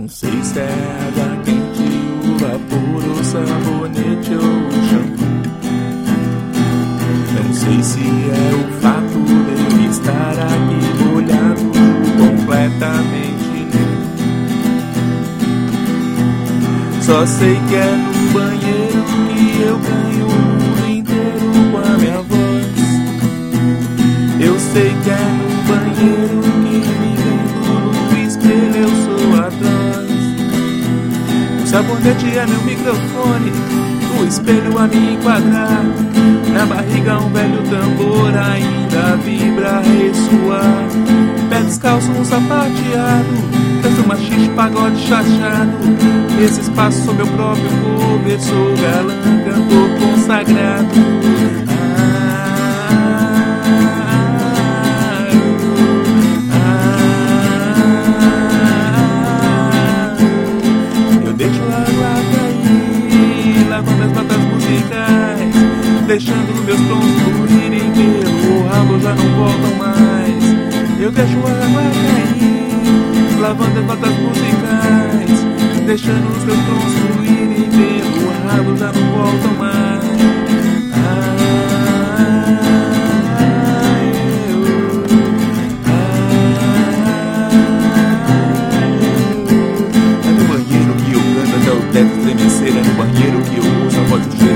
Não sei se é água quente, o vapor, o sabonete ou o shampoo. Não sei se é o fato de eu estar aqui molhado, completamente nu. Só sei que é no banheiro que eu ganho o mundo inteiro com a minha voz. Eu sei que é no banheiro que me vendo no espelho, eu sou atroz. O sabonete é meu microfone, o espelho a me enquadrar. Na barriga um velho tambor ainda vibra, ressoar. Pé descalço, um sapateado, canto machixe, pagode chachado. Esse espaço sou meu próprio cover, sou galã, cantor consagrado. Eu deixo a água cair, lavando as notas musicais, deixando meus tons fluírem pelo rabo, já não voltam mais. Eu deixo a água cair, lavando as notas musicais, deixando os teus tons fluírem pelo rabo, já não voltam mais. É no banheiro que eu canto até o teto estremecer, é no banheiro que eu uso a voz do